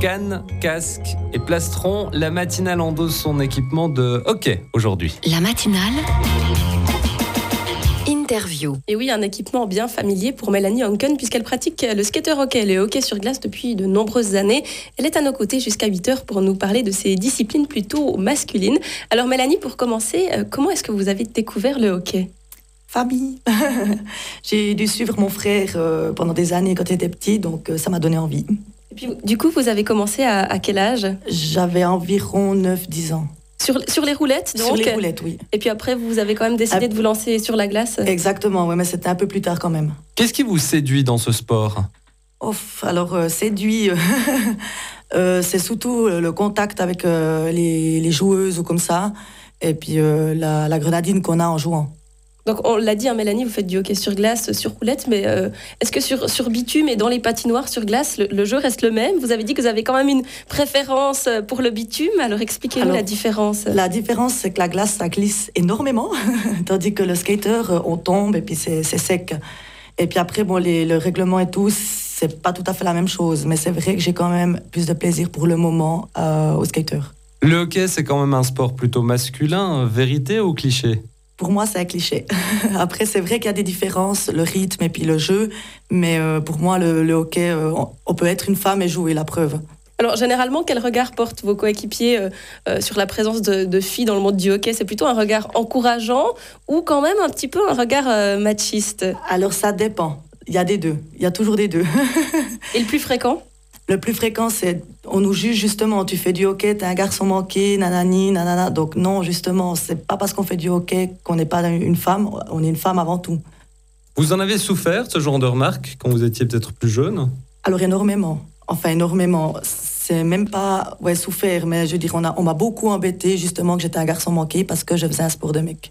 Canne, casque et plastron, la matinale endosse son équipement de hockey aujourd'hui. La matinale interview. Et oui, un équipement bien familier pour Mélanie Hanken puisqu'elle pratique le skater hockey et le hockey sur glace depuis de nombreuses années. Elle est à nos côtés jusqu'à 8h pour nous parler de ces disciplines plutôt masculines. Alors Mélanie, pour commencer, comment est-ce que vous avez découvert le hockey ? Famille. J'ai dû suivre mon frère pendant des années quand il était petit, donc ça m'a donné envie. Et puis du coup, vous avez commencé à quel âge ? J'avais environ 9-10 ans. Sur les roulettes, donc ? Sur les roulettes, oui. Et puis après, vous avez quand même décidé de vous lancer sur la glace ? Exactement, oui, mais c'était un peu plus tard quand même. Qu'est-ce qui vous séduit dans ce sport ? Alors, séduit, c'est surtout le contact avec les joueuses ou comme ça, et puis la grenadine qu'on a en jouant. Donc on l'a dit, Mélanie, vous faites du hockey sur glace, sur roulette, mais est-ce que sur bitume et dans les patinoires sur glace, le jeu reste le même ? Vous avez dit que vous avez quand même une préférence pour le bitume, alors expliquez-nous la différence. La différence, c'est que la glace, ça glisse énormément, tandis que le skater, on tombe et puis c'est sec. Et puis après, le règlement et tout, c'est pas tout à fait la même chose, mais c'est vrai que j'ai quand même plus de plaisir pour le moment au skater. Le hockey, c'est quand même un sport plutôt masculin, vérité ou cliché ? Pour moi, c'est un cliché. Après, c'est vrai qu'il y a des différences, le rythme et puis le jeu, mais pour moi, le hockey, on peut être une femme et jouer, la preuve. Alors, généralement, quel regard portent vos coéquipiers sur la présence de filles dans le monde du hockey ? C'est plutôt un regard encourageant ou quand même un petit peu un regard machiste ? Alors, ça dépend. Il y a des deux. Il y a toujours des deux. Et le plus fréquent ? Le plus fréquent, c'est on nous juge justement, tu fais du hockey, t'es un garçon manqué, nanani, nanana. Donc non, justement, c'est pas parce qu'on fait du hockey qu'on n'est pas une femme, on est une femme avant tout. Vous en avez souffert, ce genre de remarques, quand vous étiez peut-être plus jeune ? Alors énormément. Enfin, énormément. C'est même pas souffert, mais je veux dire, on m'a beaucoup embêté justement que j'étais un garçon manqué parce que je faisais un sport de mec.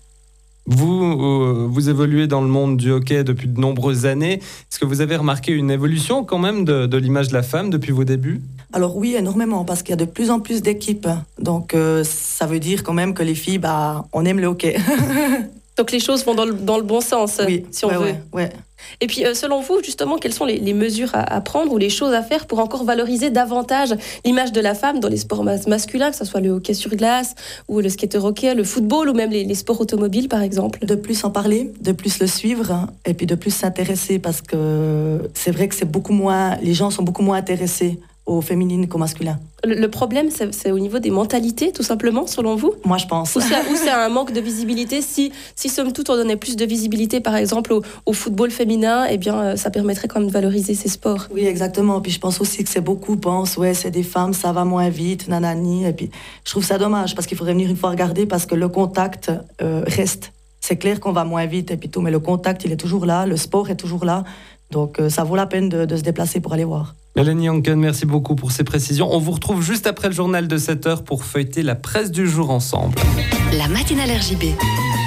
Vous évoluez dans le monde du hockey depuis de nombreuses années. Est-ce que vous avez remarqué une évolution quand même de l'image de la femme depuis vos débuts ? Alors oui, énormément, parce qu'il y a de plus en plus d'équipes. Donc ça veut dire quand même que les filles, on aime le hockey. Donc les choses vont dans le bon sens, oui, si on veut. Ouais. Et puis selon vous, justement, quelles sont les mesures à prendre ou les choses à faire pour encore valoriser davantage l'image de la femme dans les sports masculins, que ce soit le hockey sur glace ou le skater hockey, le football ou même les sports automobiles par exemple ? De plus en parler, de plus le suivre et puis de plus s'intéresser parce que c'est vrai que les gens sont beaucoup moins intéressés aux féminines qu'aux masculins. Le problème, c'est au niveau des mentalités, tout simplement, selon vous ? Moi, je pense. Ou c'est un manque de visibilité. Si somme toute, on donnait plus de visibilité, par exemple, au football féminin, eh bien, ça permettrait quand même de valoriser ces sports. Oui, exactement. Puis je pense aussi que beaucoup pensent, c'est des femmes, ça va moins vite, nanani. Et puis, je trouve ça dommage, parce qu'il faudrait venir une fois regarder, parce que le contact reste. C'est clair qu'on va moins vite et puis tout, mais le contact, il est toujours là, le sport est toujours là. Donc, ça vaut la peine de se déplacer pour aller voir. Mélanie Hanken, merci beaucoup pour ces précisions. On vous retrouve juste après le journal de 7h pour feuilleter la presse du jour ensemble. La matinale RJB.